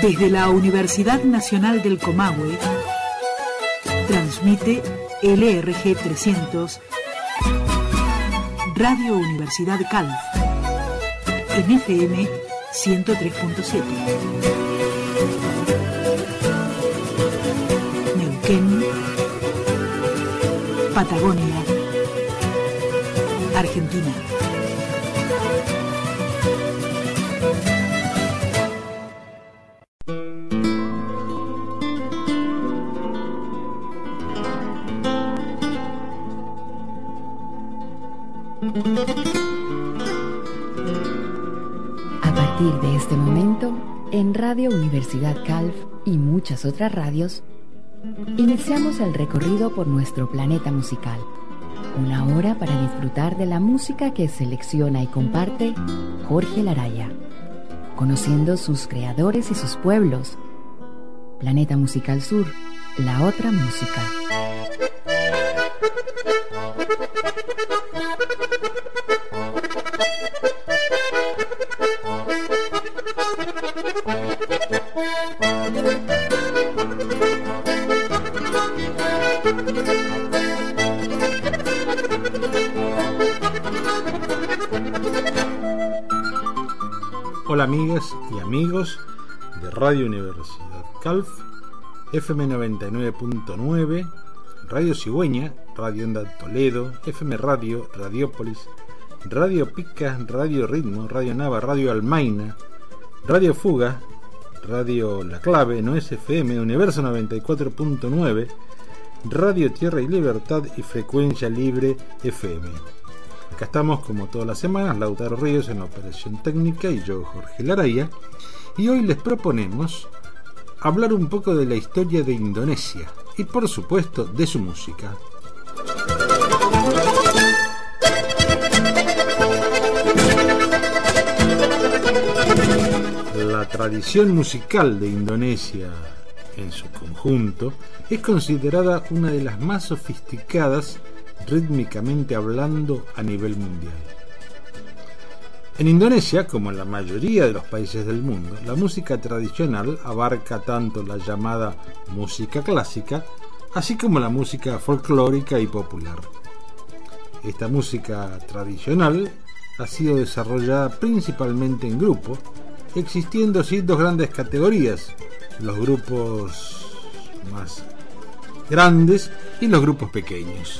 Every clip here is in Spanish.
Desde la Universidad Nacional del Comahue, transmite LRG 300, Radio Universidad Calf, en FM 103.7. Neuquén, Patagonia, Argentina. A partir de este momento, en Radio Universidad Calf y muchas otras radios, iniciamos el recorrido por nuestro planeta musical. Una hora para disfrutar de la música que selecciona y comparte Jorge Laraya, conociendo sus creadores y sus pueblos. Planeta Musical Sur, la otra música. Hola amigas y amigos de Radio Universidad Calf, FM 99.9, Radio Cigüeña, Radio Onda Toledo, FM Radio, Radiópolis, Radio Pica, Radio Ritmo, Radio Nava, Radio Almaina, Radio Fuga, Radio La Clave, No es FM, Universo 94.9, Radio Tierra y Libertad y Frecuencia Libre FM. Acá estamos como todas las semanas, Lautaro Ríos en la operación técnica y yo, Jorge Laraya, y hoy les proponemos hablar un poco de la historia de Indonesia y por supuesto de su música. La tradición musical de Indonesia en su conjunto es considerada una de las más sofisticadas rítmicamente hablando a nivel mundial. En Indonesia, como en la mayoría de los países del mundo, la música tradicional abarca tanto la llamada música clásica, así como la música folclórica y popular. Esta música tradicional ha sido desarrollada principalmente en grupo, existiendo así dos grandes categorías: los grupos más grandes y los grupos pequeños.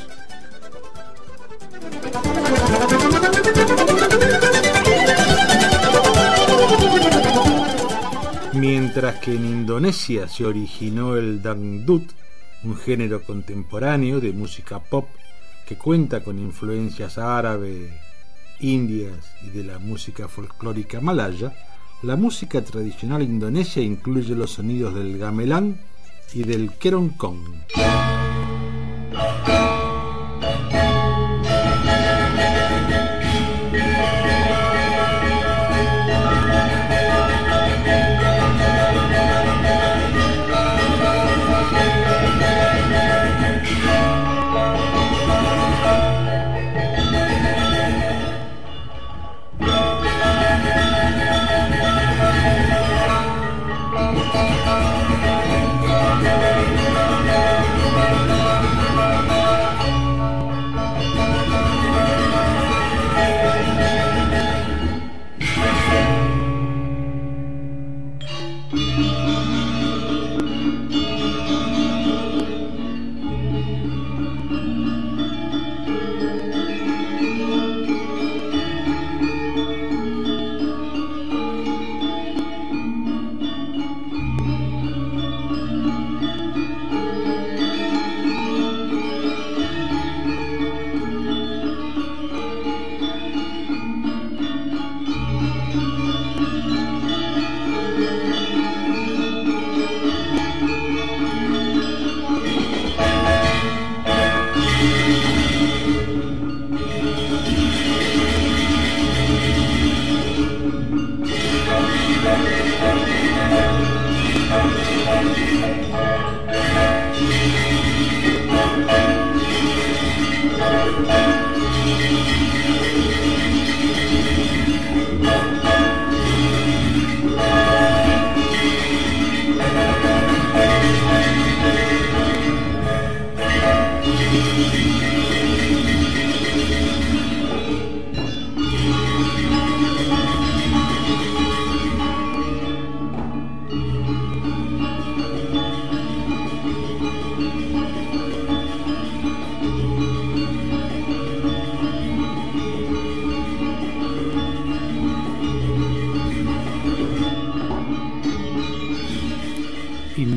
Mientras que en Indonesia se originó el dangdut, un género contemporáneo de música pop que cuenta con influencias árabe, indias y de la música folclórica malaya, la música tradicional indonesia incluye los sonidos del gamelan y del keroncong.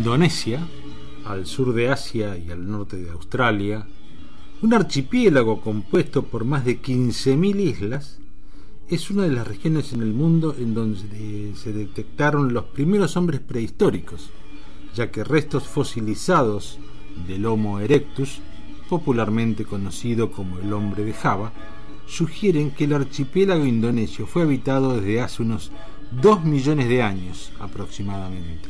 Indonesia, al sur de Asia y al norte de Australia, un archipiélago compuesto por más de 15.000 islas, es una de las regiones en el mundo en donde se detectaron los primeros hombres prehistóricos, ya que restos fosilizados del Homo erectus, popularmente conocido como el hombre de Java, sugieren que el archipiélago indonesio fue habitado desde hace unos 2 millones de años aproximadamente.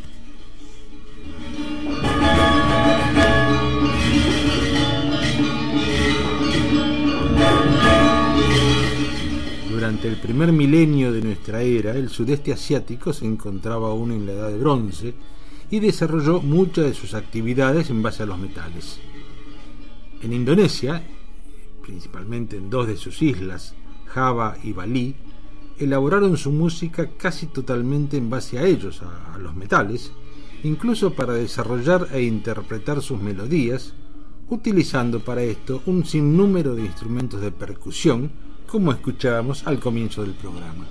Durante el primer milenio de nuestra era, el sudeste asiático se encontraba aún en la Edad de Bronce y desarrolló muchas de sus actividades en base a los metales. En Indonesia, principalmente en 2 de sus islas, Java y Bali, elaboraron su música casi totalmente en base a ellos, a los metales, incluso para desarrollar e interpretar sus melodías, utilizando para esto un sinnúmero de instrumentos de percusión, como escuchábamos al comienzo del programa.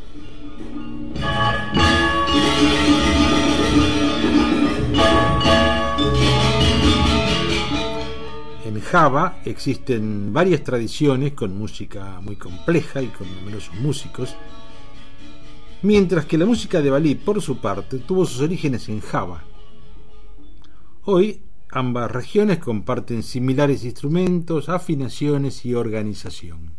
En Java existen varias tradiciones con música muy compleja y con numerosos músicos, mientras que la música de Bali, por su parte, tuvo sus orígenes en Java. Hoy, ambas regiones comparten similares instrumentos, afinaciones y organización.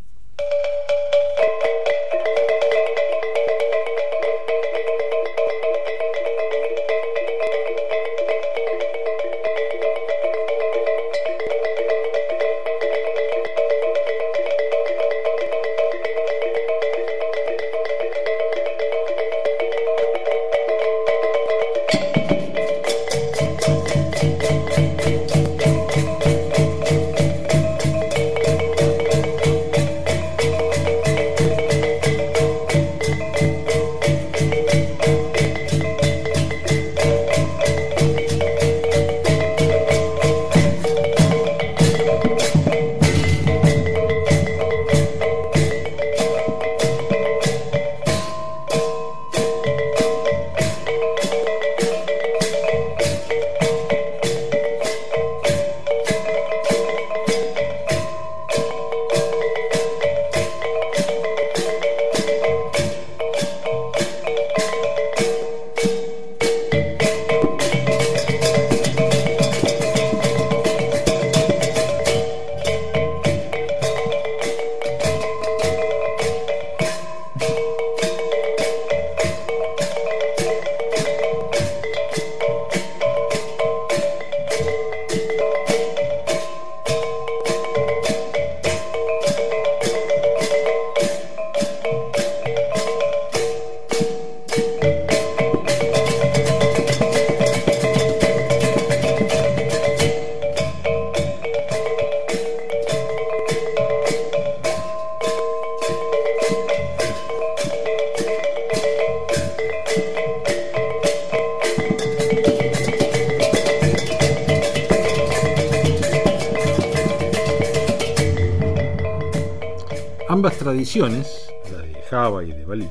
Ambas tradiciones, la de Java y de Bali,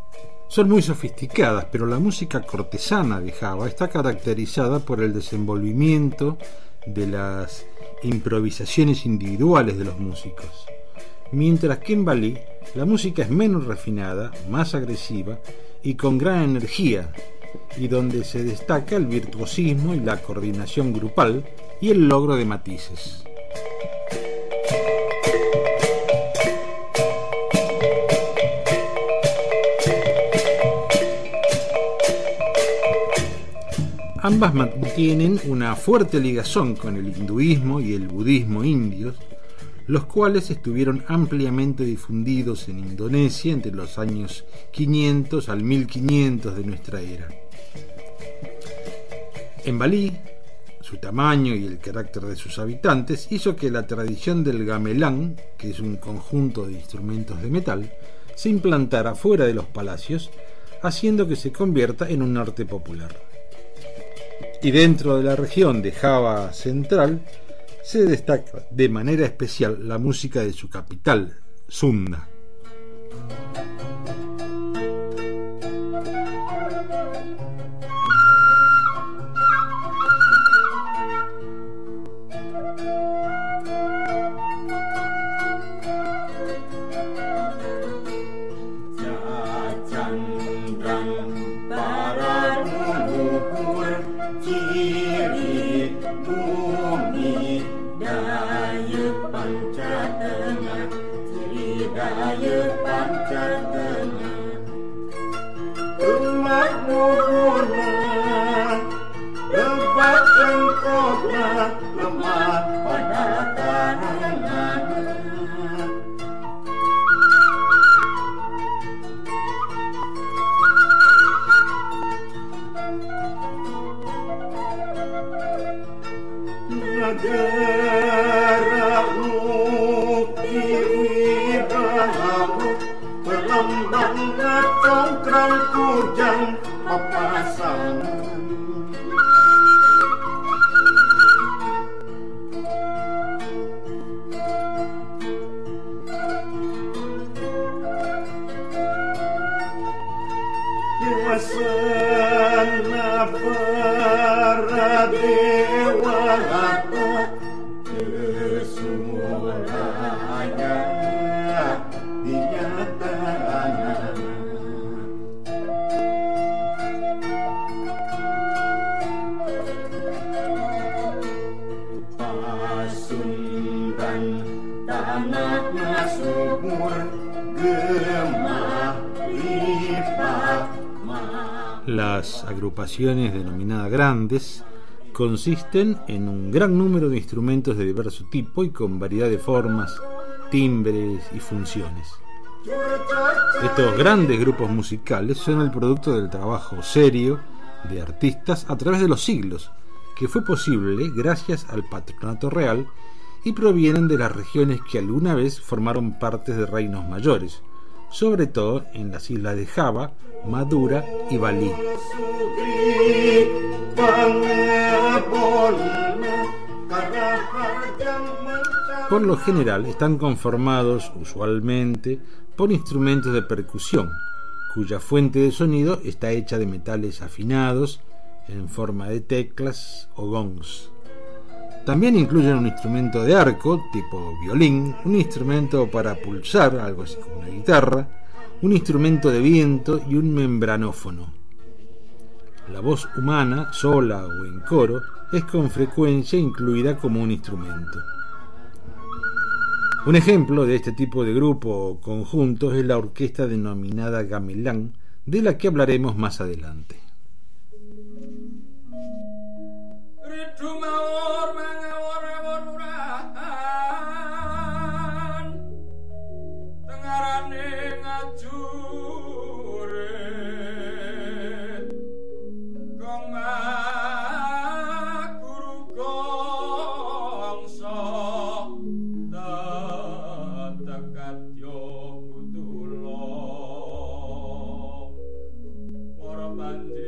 son muy sofisticadas, pero la música cortesana de Java está caracterizada por el desenvolvimiento de las improvisaciones individuales de los músicos, mientras que en Bali la música es menos refinada, más agresiva y con gran energía, y donde se destaca el virtuosismo y la coordinación grupal y el logro de matices. Ambas mantienen una fuerte ligación con el hinduismo y el budismo indios, los cuales estuvieron ampliamente difundidos en Indonesia entre los años 500 al 1500 de nuestra era. En Bali, su tamaño y el carácter de sus habitantes hizo que la tradición del gamelan, que es un conjunto de instrumentos de metal, se implantara fuera de los palacios, haciendo que se convierta en un arte popular. Y dentro de la región de Java Central se destaca de manera especial la música de su capital, Sunda. Las agrupaciones denominadas grandes consisten en un gran número de instrumentos de diverso tipo y con variedad de formas, timbres y funciones. Estos grandes grupos musicales son el producto del trabajo serio de artistas a través de los siglos, que fue posible gracias al patronato real y provienen de las regiones que alguna vez formaron partes de reinos mayores, sobre todo en las islas de Java, Madura y Bali. Por lo general están conformados usualmente por instrumentos de percusión, cuya fuente de sonido está hecha de metales afinados en forma de teclas o gongs. También incluyen un instrumento de arco tipo violín, un instrumento para pulsar, algo así como una guitarra, un instrumento de viento y un membranófono. La voz humana, sola o en coro, es con frecuencia incluida como un instrumento. Un ejemplo de este tipo de grupo o conjuntos es la orquesta denominada gamelán, de la que hablaremos más adelante. Banjir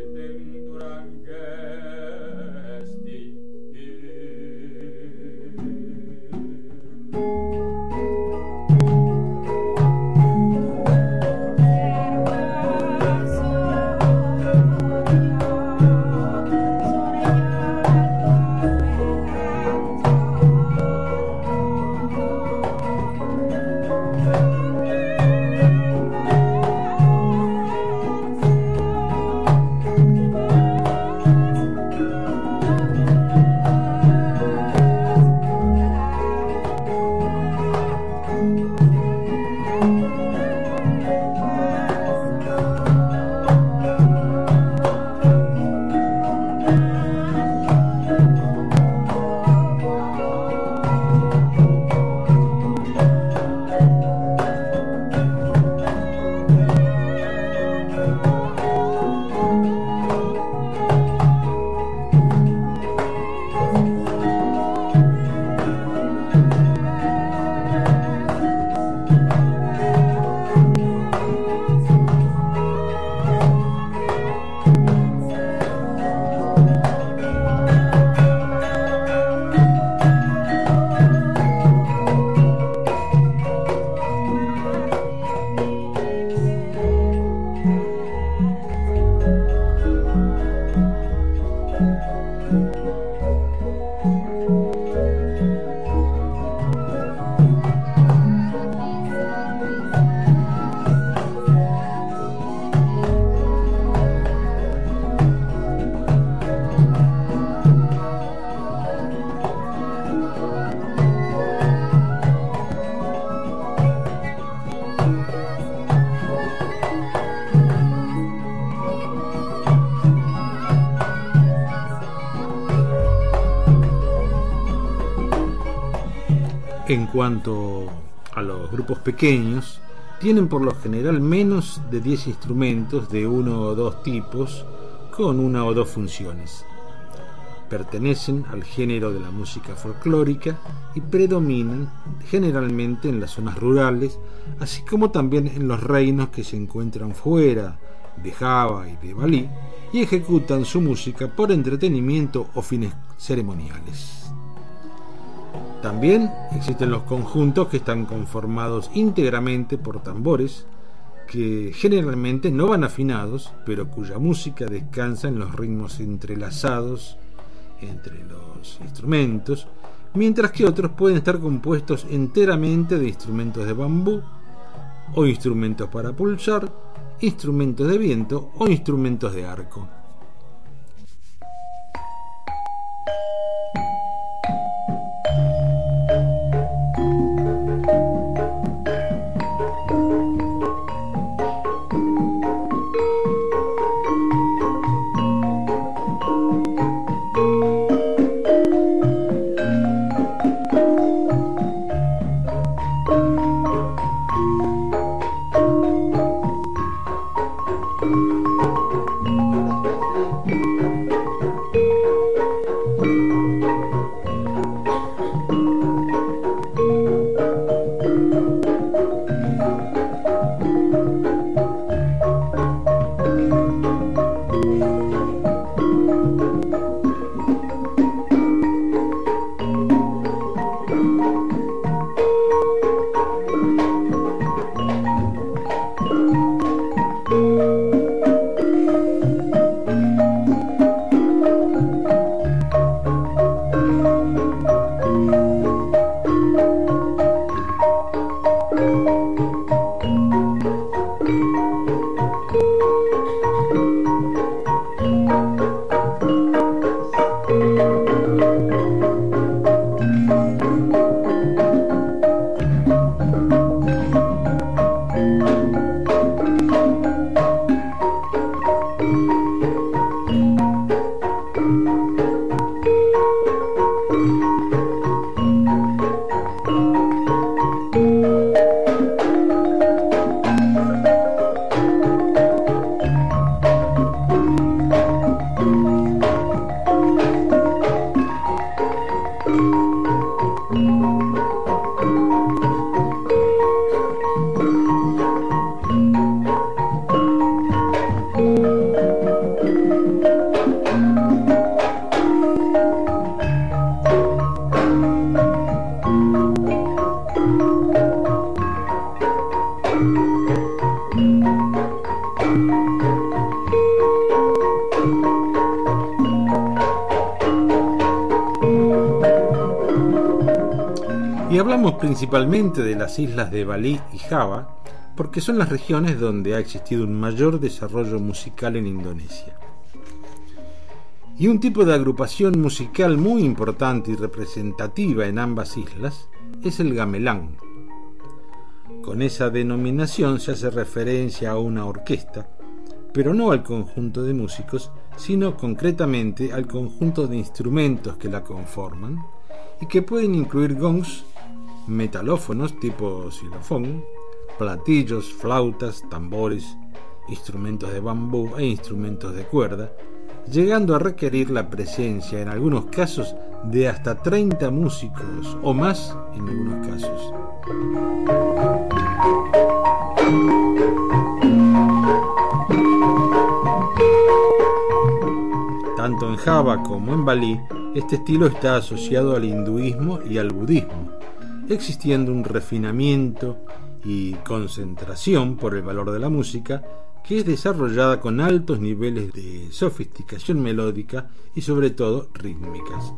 En cuanto a los grupos pequeños, tienen por lo general menos de 10 instrumentos de uno o dos tipos con una o dos funciones. Pertenecen al género de la música folclórica y predominan generalmente en las zonas rurales, así como también en los reinos que se encuentran fuera de Java y de Balí, y ejecutan su música por entretenimiento o fines ceremoniales. También existen los conjuntos que están conformados íntegramente por tambores, que generalmente no van afinados, pero cuya música descansa en los ritmos entrelazados entre los instrumentos, mientras que otros pueden estar compuestos enteramente de instrumentos de bambú, o instrumentos para pulsar, instrumentos de viento o instrumentos de arco. Y hablamos principalmente de las islas de Balí y Java, porque son las regiones donde ha existido un mayor desarrollo musical en Indonesia. Y un tipo de agrupación musical muy importante y representativa en ambas islas es el gamelan. Con esa denominación se hace referencia a una orquesta, pero no al conjunto de músicos, sino concretamente al conjunto de instrumentos que la conforman y que pueden incluir gongs, metalófonos tipo xilofón, platillos, flautas, tambores, instrumentos de bambú e instrumentos de cuerda, llegando a requerir la presencia en algunos casos de hasta 30 músicos o más en algunos casos. Tanto en Java como en Balí, este estilo está asociado al hinduismo y al budismo, existiendo un refinamiento y concentración por el valor de la música que es desarrollada con altos niveles de sofisticación melódica y sobre todo rítmicas.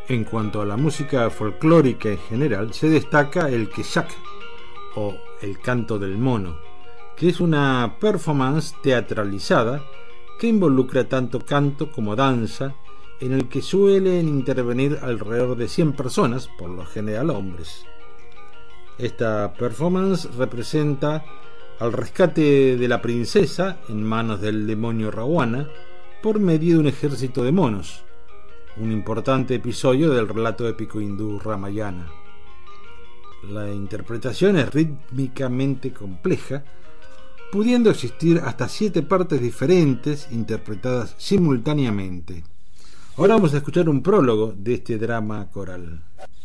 En cuanto a la música folclórica en general, se destaca el quechak o el canto del mono, que es una performance teatralizada que involucra tanto canto como danza, en el que suelen intervenir alrededor de 100 personas, por lo general hombres. Esta performance representa al rescate de la princesa en manos del demonio Rawana por medio de un ejército de monos, un importante episodio del relato épico hindú Ramayana. La interpretación es rítmicamente compleja, pudiendo existir hasta 7 partes diferentes interpretadas simultáneamente. Ahora vamos a escuchar un prólogo de este drama coral.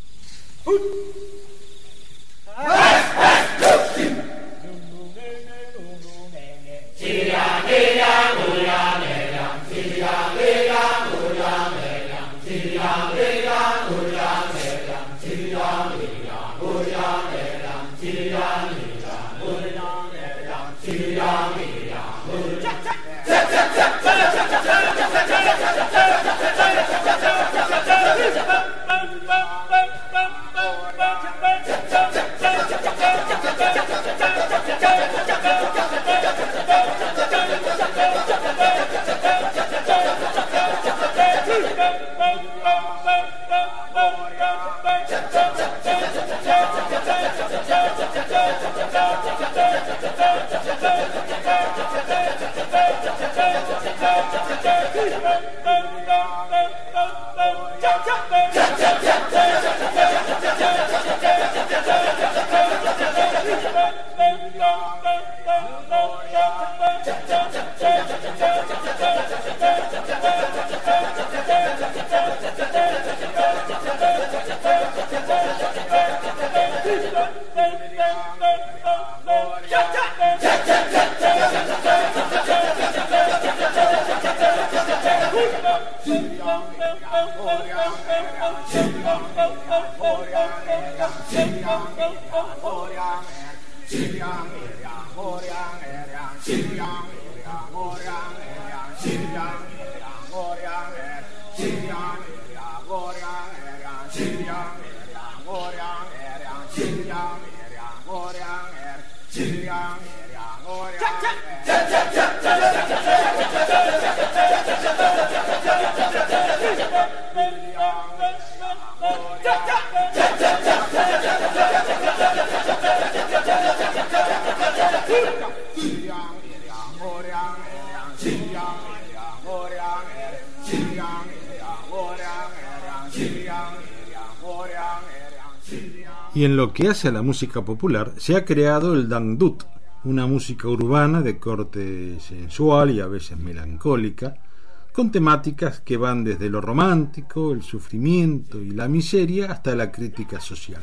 Y en lo que hace a la música popular, se ha creado el dangdut, una música urbana de corte sensual y a veces melancólica, con temáticas que van desde lo romántico, el sufrimiento y la miseria hasta la crítica social.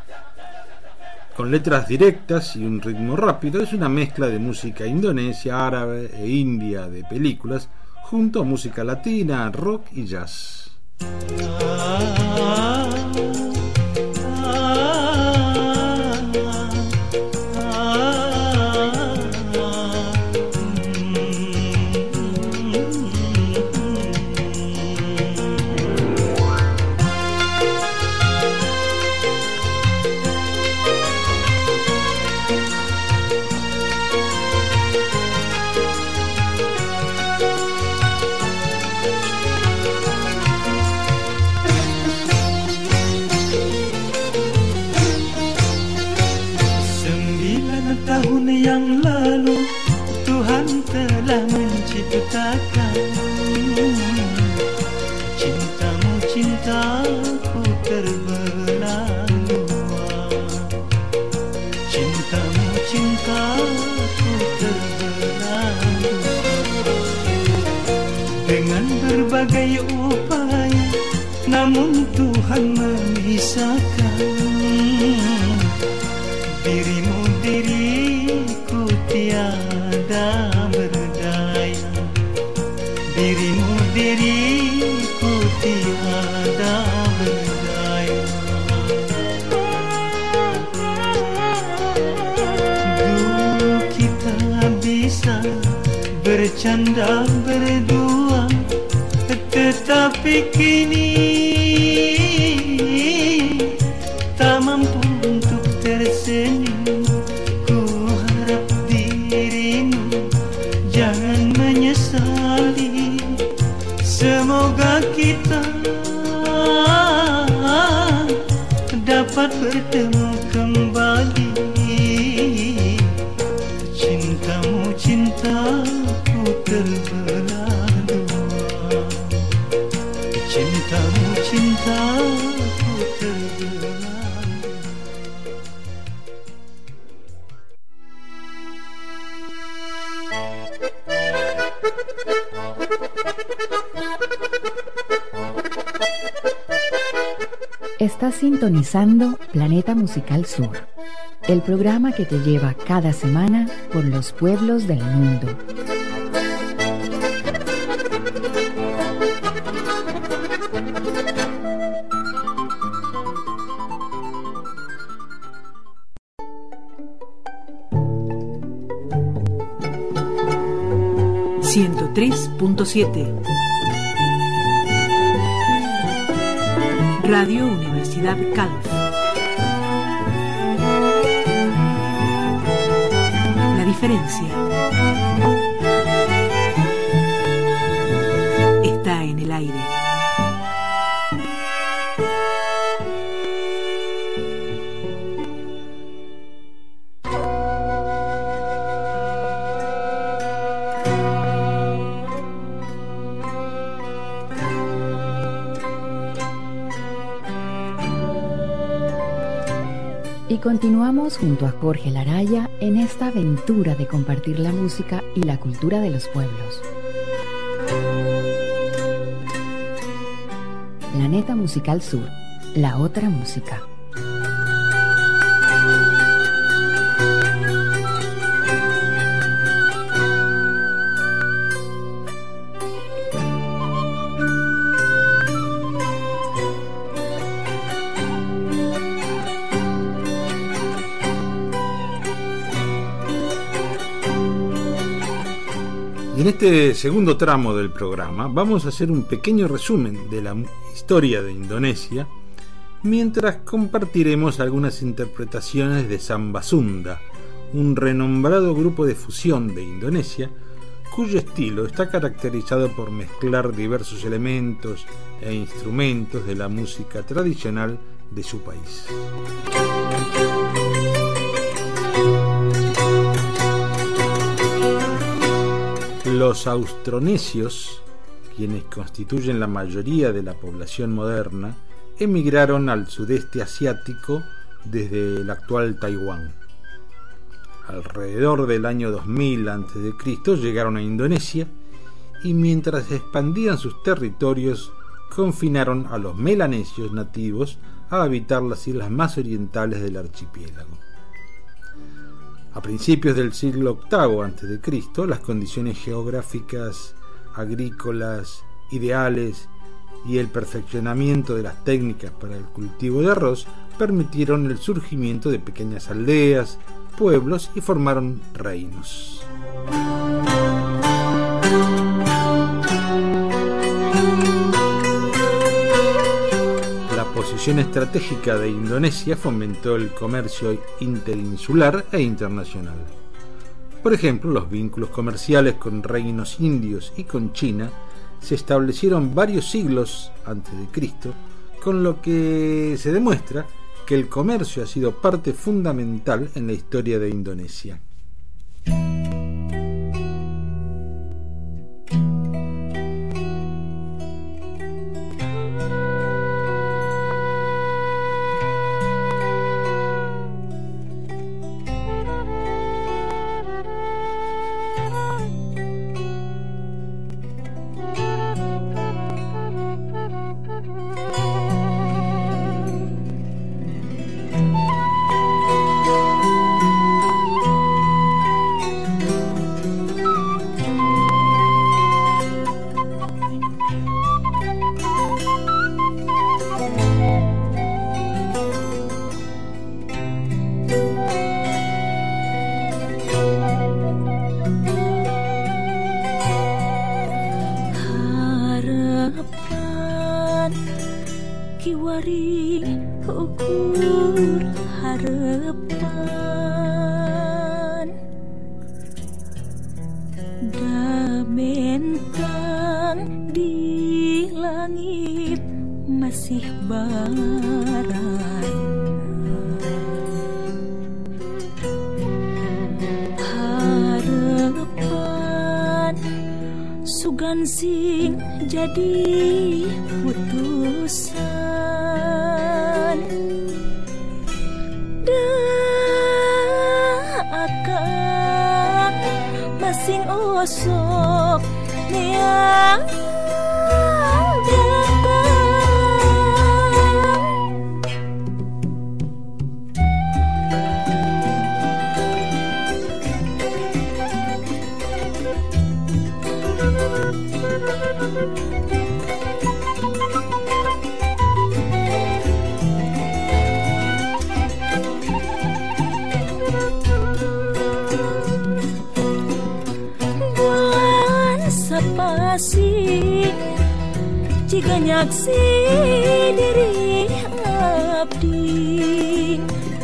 Con letras directas y un ritmo rápido, es una mezcla de música indonesia, árabe e india de películas, junto a música latina, rock y jazz. Yang lalu Tuhan telah menciptakan cintamu, cintaku terbelah dua. Cintamu, cintaku terbelah dua. Dengan berbagai upaya, namun Tuhan memisahkan dirimu, diriku tiada berdaya. Dirimu, diriku tiada berdaya. Dulu kita bisa bercanda berdua, tetapi kini dapat bertemu kembali. Cintamu cintaku terbelah dua. Cintamu cintaku terbelah. Estás sintonizando Planeta Musical Sur, el programa que te lleva cada semana por los pueblos del mundo. ...103.7 Radio Universidad Calv. La diferencia está en el aire. Y continuamos junto a Jorge Laraya en esta aventura de compartir la música y la cultura de los pueblos. Planeta Musical Sur, la otra música. En este segundo tramo del programa vamos a hacer un pequeño resumen de la historia de Indonesia, mientras compartiremos algunas interpretaciones de Samba Sunda, un renombrado grupo de fusión de Indonesia, cuyo estilo está caracterizado por mezclar diversos elementos e instrumentos de la música tradicional de su país. Los austronesios, quienes constituyen la mayoría de la población moderna, emigraron al sudeste asiático desde el actual Taiwán. Alrededor del año 2000 a.C. llegaron a Indonesia y mientras expandían sus territorios confinaron a los melanesios nativos a habitar las islas más orientales del archipiélago. A principios del siglo VIII a.C., las condiciones geográficas, agrícolas, ideales y el perfeccionamiento de las técnicas para el cultivo de arroz permitieron el surgimiento de pequeñas aldeas, pueblos y formaron reinos. La posición estratégica de Indonesia fomentó el comercio interinsular e internacional. Por ejemplo, los vínculos comerciales con reinos indios y con China se establecieron varios siglos antes de Cristo, con lo que se demuestra que el comercio ha sido parte fundamental en la historia de Indonesia. Masih baran sugan sing jadi putusan dah akan masing osok neang jika nyaksi diri abdi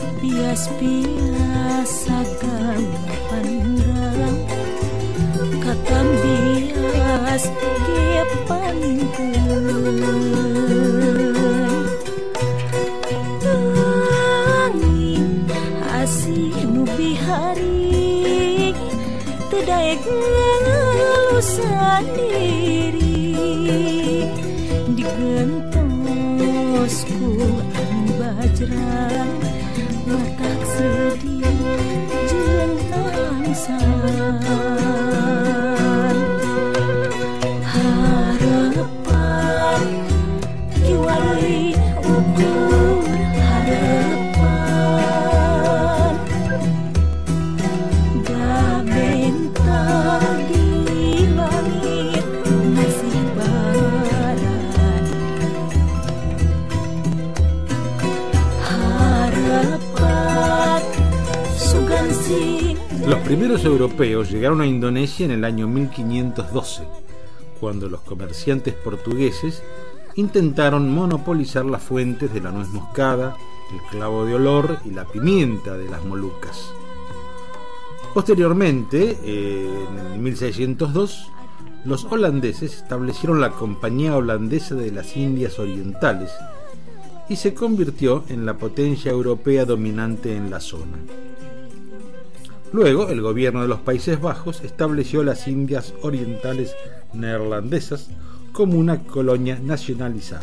bias-biasa gana pandang kakam bias kepangkeun angin asih nu bihari teu daek ngelusan diri digentosku anu bajrang matak sedih jeung tangsan harapan kiwari ukur harapan da bentang di langit masih barat harapan sugan sing. Los primeros europeos llegaron a Indonesia en el año 1512, cuando los comerciantes portugueses intentaron monopolizar las fuentes de la nuez moscada, el clavo de olor y la pimienta de las Molucas. Posteriormente, en 1602, los holandeses establecieron la Compañía Holandesa de las Indias Orientales y se convirtió en la potencia europea dominante en la zona. Luego, el gobierno de los Países Bajos estableció las Indias Orientales Neerlandesas como una colonia nacionalizada.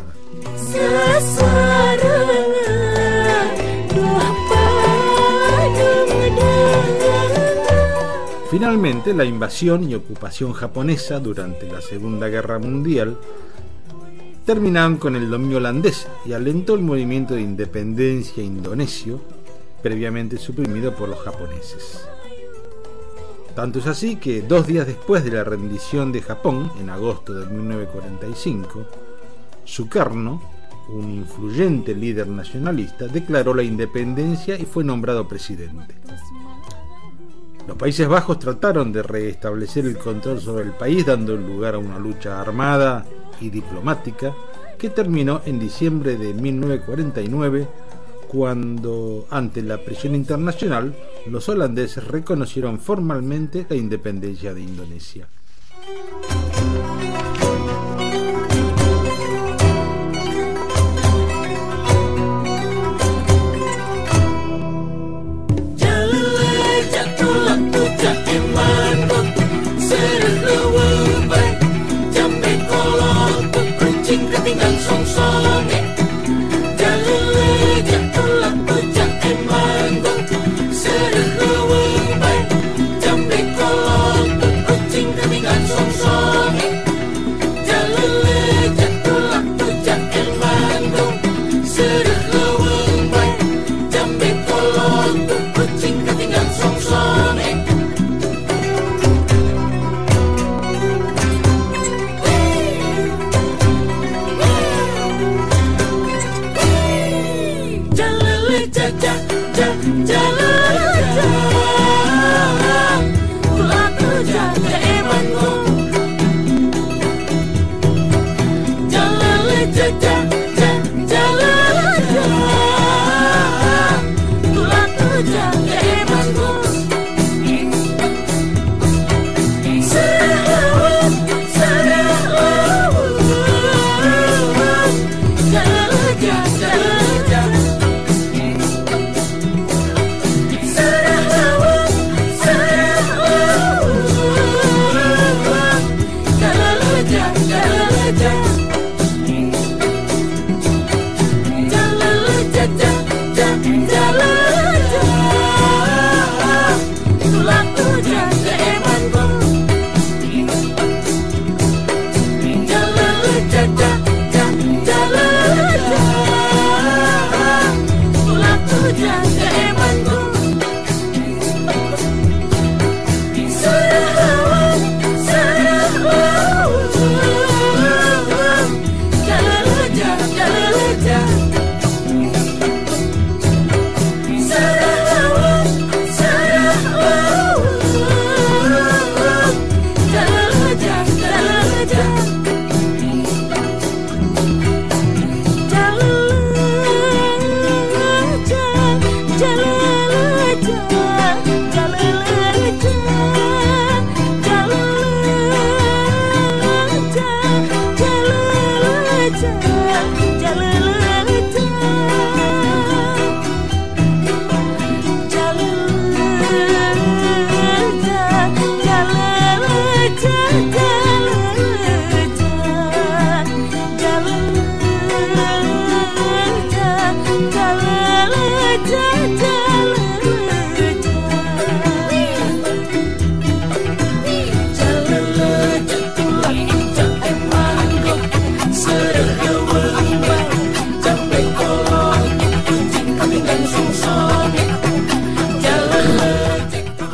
Finalmente, la invasión y ocupación japonesa durante la Segunda Guerra Mundial terminaron con el dominio holandés y alentó el movimiento de independencia indonesio, previamente suprimido por los japoneses. Tanto es así que 2 días después de la rendición de Japón, en agosto de 1945, Sukarno, un influyente líder nacionalista, declaró la independencia y fue nombrado presidente. Los Países Bajos trataron de restablecer el control sobre el país, dando lugar a una lucha armada y diplomática que terminó en diciembre de 1949, cuando, ante la presión internacional, los holandeses reconocieron formalmente la independencia de Indonesia.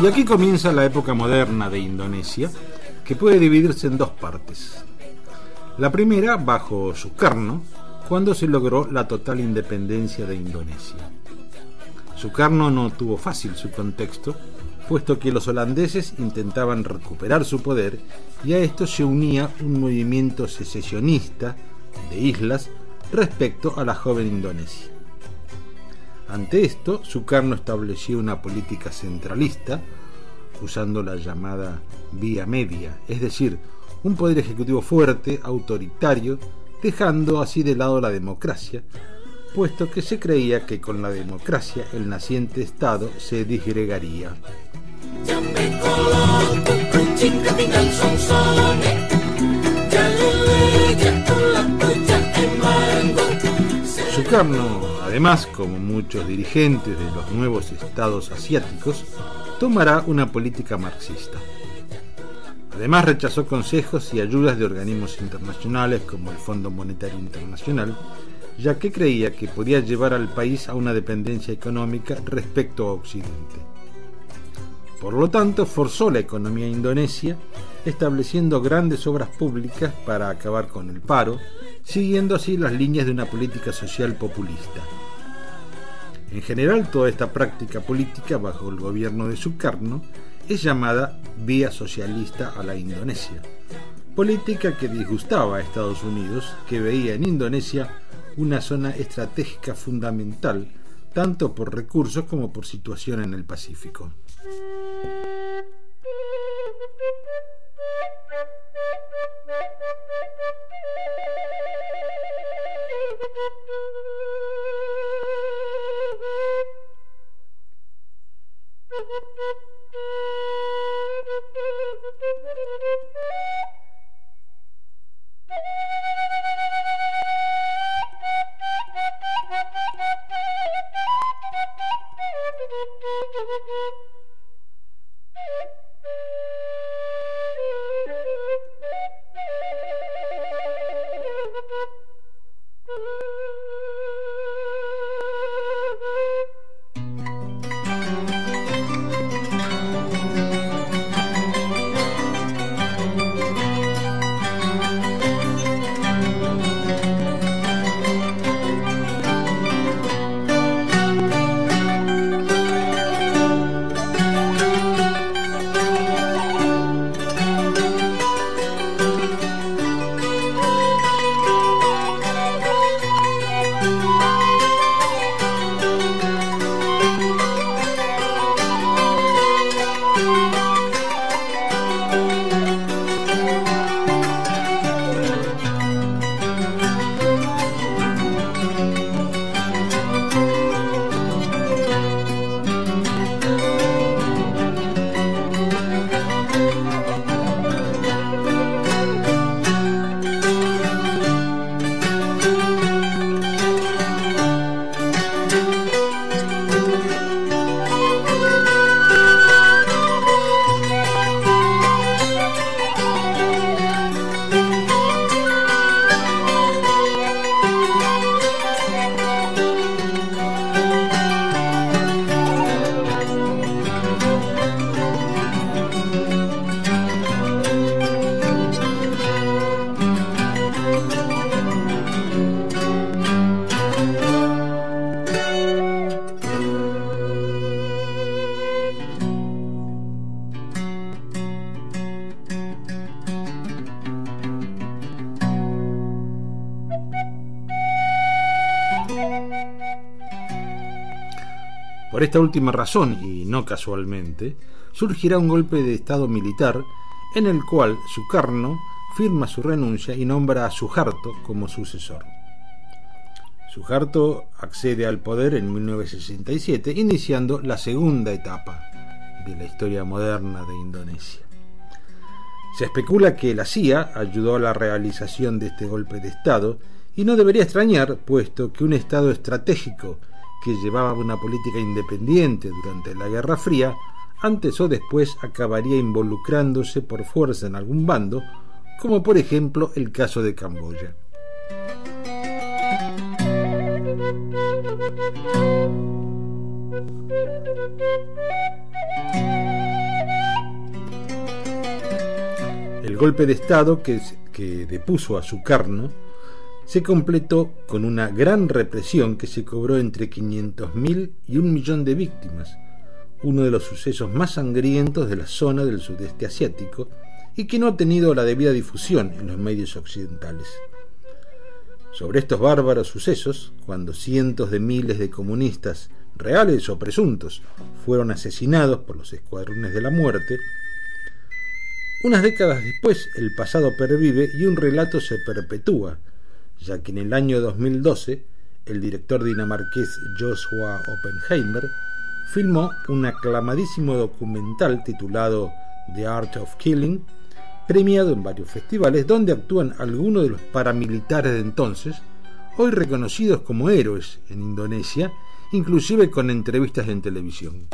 Y aquí comienza la época moderna de Indonesia, que puede dividirse en dos partes. La primera, bajo Sukarno, cuando se logró la total independencia de Indonesia. Sukarno no tuvo fácil su contexto, puesto que los holandeses intentaban recuperar su poder y a esto se unía un movimiento secesionista de islas respecto a la joven Indonesia. Ante esto, Sukarno estableció una política centralista, usando la llamada vía media, es decir, un poder ejecutivo fuerte, autoritario, dejando así de lado la democracia, puesto que se creía que con la democracia el naciente Estado se disgregaría. Sukarno, además, como muchos dirigentes de los nuevos estados asiáticos, tomará una política marxista. Además, rechazó consejos y ayudas de organismos internacionales como el Fondo Monetario Internacional, ya que creía que podía llevar al país a una dependencia económica respecto a Occidente. Por lo tanto, forzó la economía indonesia, estableciendo grandes obras públicas para acabar con el paro, siguiendo así las líneas de una política social populista. En general, toda esta práctica política bajo el gobierno de Sukarno es llamada vía socialista a la Indonesia, política que disgustaba a Estados Unidos, que veía en Indonesia una zona estratégica fundamental, tanto por recursos como por situación en el Pacífico. Por esta última razón, y no casualmente, surgirá un golpe de estado militar en el cual Sukarno firma su renuncia y nombra a Suharto como sucesor. Suharto accede al poder en 1967, iniciando la segunda etapa de la historia moderna de Indonesia. Se especula que la CIA ayudó a la realización de este golpe de Estado y no debería extrañar, puesto que un Estado estratégico que llevaba una política independiente durante la Guerra Fría, antes o después acabaría involucrándose por fuerza en algún bando, como por ejemplo el caso de Camboya. El golpe de Estado que depuso a Sukarno se completó con una gran represión que se cobró entre 500.000 y 1 millón de víctimas, uno de los sucesos más sangrientos de la zona del sudeste asiático y que no ha tenido la debida difusión en los medios occidentales. Sobre estos bárbaros sucesos, cuando cientos de miles de comunistas, reales o presuntos, fueron asesinados por los escuadrones de la muerte, unas décadas después el pasado pervive y un relato se perpetúa, ya que en el año 2012 el director dinamarqués Joshua Oppenheimer filmó un aclamadísimo documental titulado The Art of Killing, premiado en varios festivales, donde actúan algunos de los paramilitares de entonces, hoy reconocidos como héroes en Indonesia, inclusive con entrevistas en televisión.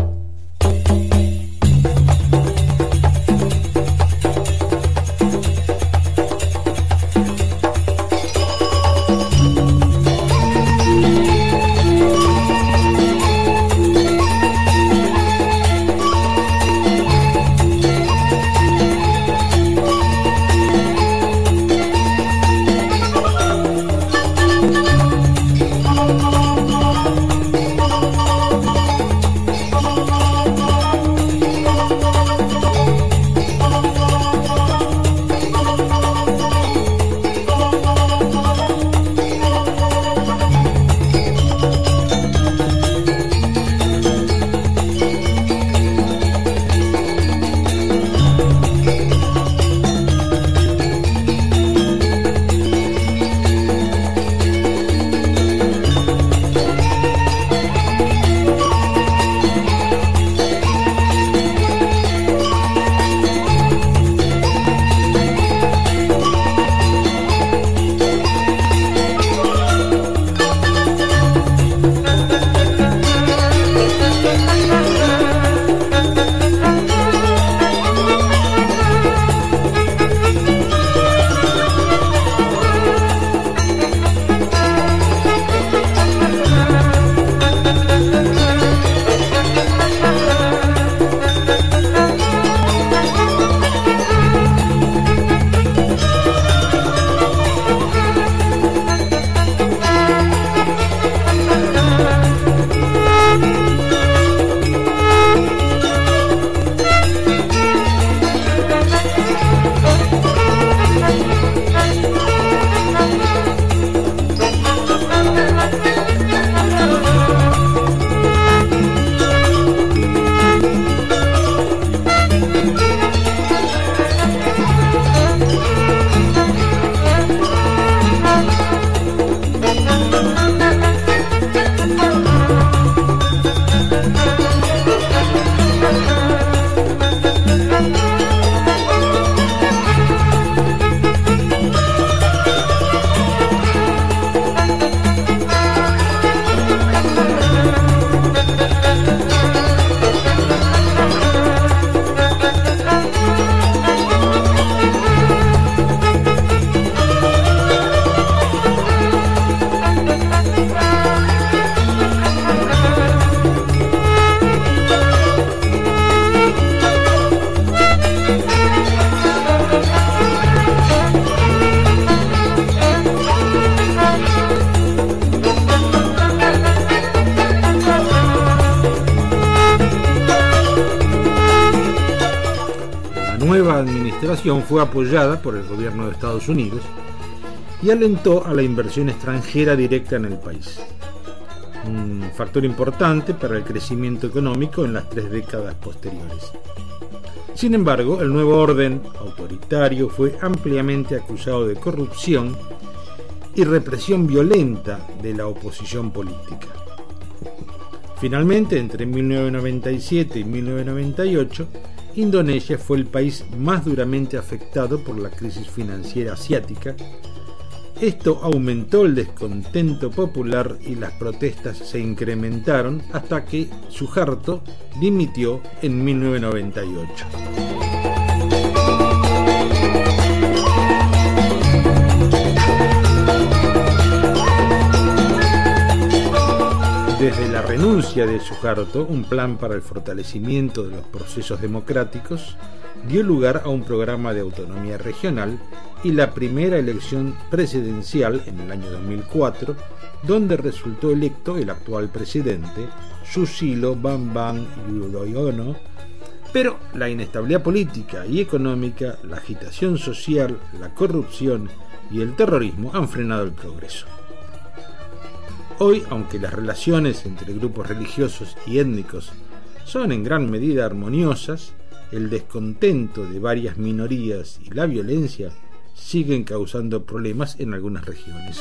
Fue apoyada por el gobierno de Estados Unidos y alentó a la inversión extranjera directa en el país, un factor importante para el crecimiento económico en las 3 décadas posteriores. Sin embargo, el nuevo orden autoritario fue ampliamente acusado de corrupción y represión violenta de la oposición política. Finalmente, entre 1997 y 1998, Indonesia fue el país más duramente afectado por la crisis financiera asiática. Esto aumentó el descontento popular y las protestas se incrementaron hasta que Suharto dimitió en 1998. Desde la renuncia de Suharto, un plan para el fortalecimiento de los procesos democráticos dio lugar a un programa de autonomía regional y la primera elección presidencial en el año 2004, donde resultó electo el actual presidente, Susilo Bambang Yudhoyono, pero la inestabilidad política y económica, la agitación social, la corrupción y el terrorismo han frenado el progreso. Hoy, aunque las relaciones entre grupos religiosos y étnicos son en gran medida armoniosas, el descontento de varias minorías y la violencia siguen causando problemas en algunas regiones.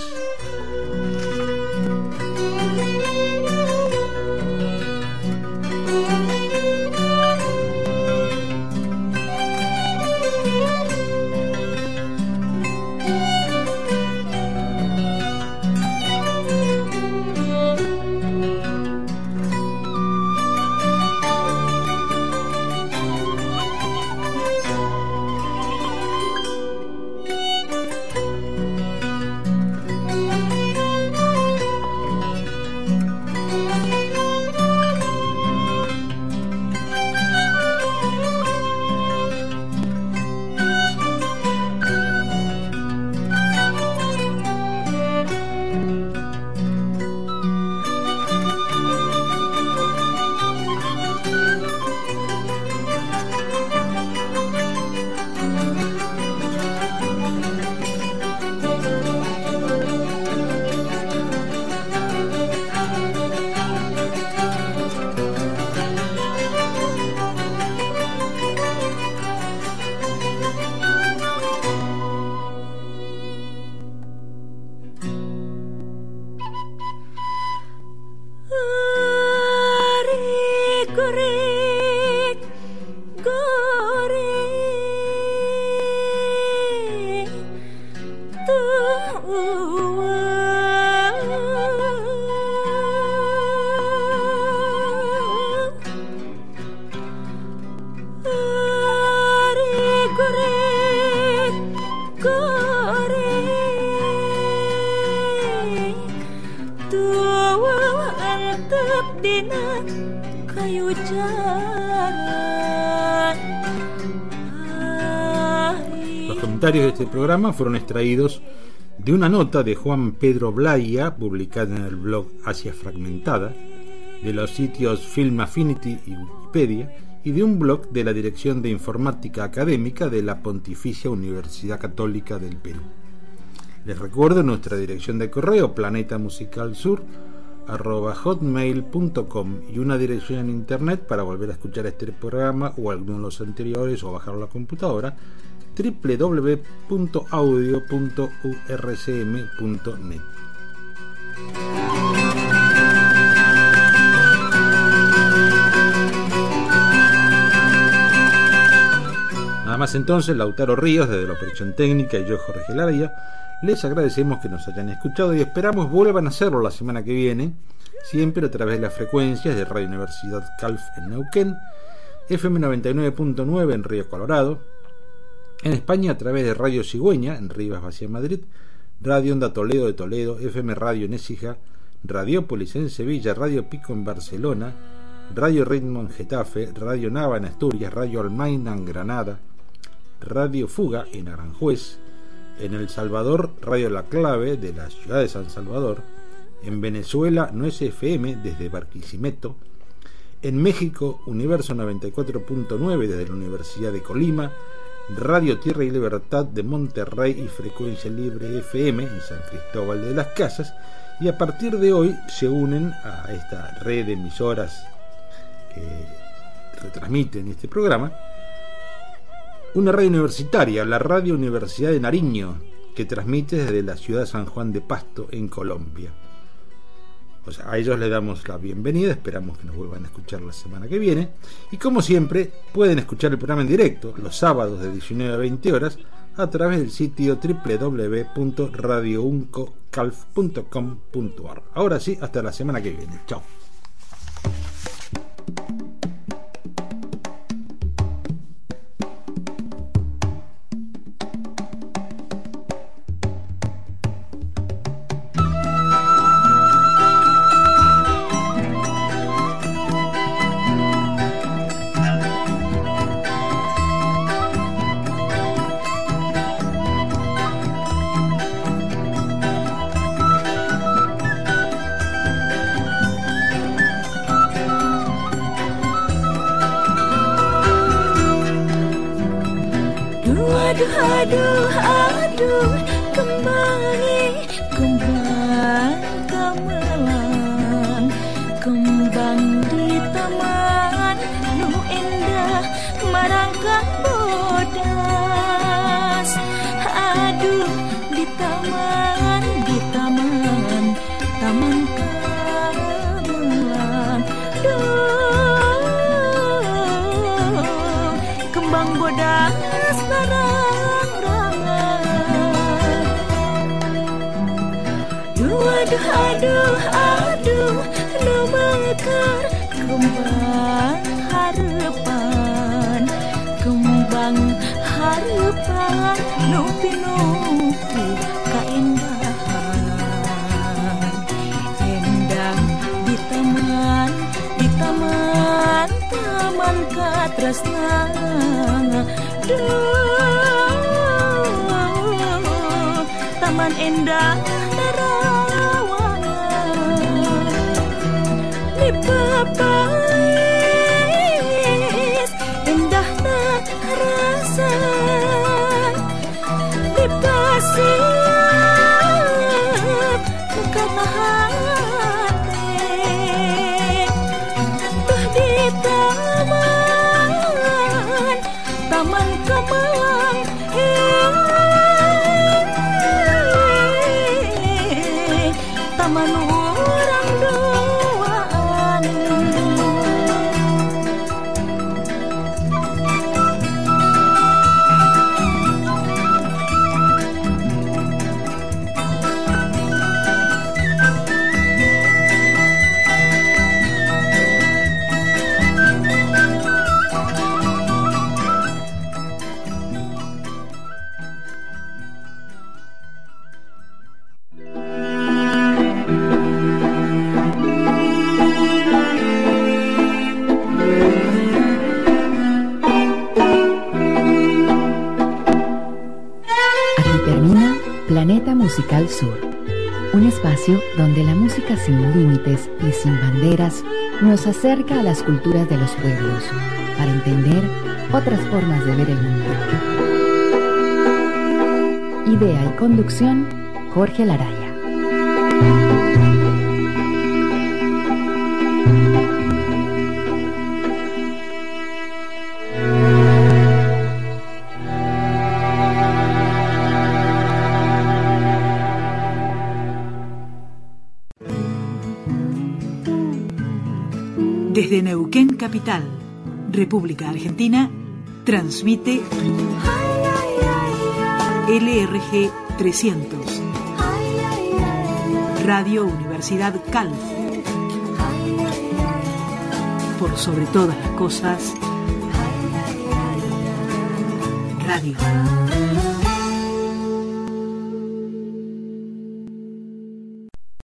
Los comentarios de este programa fueron extraídos de una nota de Juan Pedro Blaya, publicada en el blog Asia Fragmentada, de los sitios Film Affinity y Wikipedia, y de un blog de la Dirección de Informática Académica de la Pontificia Universidad Católica del Perú. Les recuerdo nuestra dirección de correo planetamusicalsur@hotmail.com y una dirección en internet para volver a escuchar este programa o alguno de los anteriores o bajarlo a la computadora, www.audio.urcm.net. Nada más entonces, Lautaro Ríos desde la Operación Técnica y yo, Jorge Laraya, les agradecemos que nos hayan escuchado y esperamos vuelvan a hacerlo la semana que viene, siempre a través de las frecuencias de Radio Universidad Calf en Neuquén, FM 99.9 en Río Colorado, en España a través de Radio Cigüeña en Rivas Vacia, Madrid, Radio Onda Toledo de Toledo, FM Radio en Écija, Radiópolis en Sevilla, Radio Pico en Barcelona, Radio Ritmo en Getafe, Radio Nava en Asturias, Radio Almaina en Granada, Radio Fuga en Aranjuez, en El Salvador, Radio La Clave de la ciudad de San Salvador, en Venezuela, Nuez FM desde Barquisimeto, en México, Universo 94.9 desde la Universidad de Colima, Radio Tierra y Libertad de Monterrey y Frecuencia Libre FM en San Cristóbal de las Casas, y a partir de hoy se unen a esta red de emisoras que retransmiten este programa una radio universitaria, la Radio Universidad de Nariño, que transmite desde la ciudad de San Juan de Pasto, en Colombia. O sea, a ellos les damos la bienvenida, esperamos que nos vuelvan a escuchar la semana que viene, y como siempre pueden escuchar el programa en directo los sábados de 19 a 20 horas a través del sitio www.radiouncocalf.com.ar. Ahora sí, hasta la semana que viene. Chao. aduh kembangi kembang gamelan kembang di taman nu endah marangkang bodas aduh di taman taman gamelan duh kembang bodas aduh nu mekar kembang harapan nu pinuh kaendahan endah di taman katresnan duh taman endah papais endah tak rasa dipasiap kata hati tuh di taman kemalang taman orang duaan Planeta Musical Sur, un espacio donde la música sin límites y sin banderas nos acerca a las culturas de los pueblos para entender otras formas de ver el mundo. Idea y conducción, Jorge Laraya. Desde Neuquén Capital, República Argentina, transmite LRG 300, Radio Universidad Calf. Por sobre todas las cosas, radio.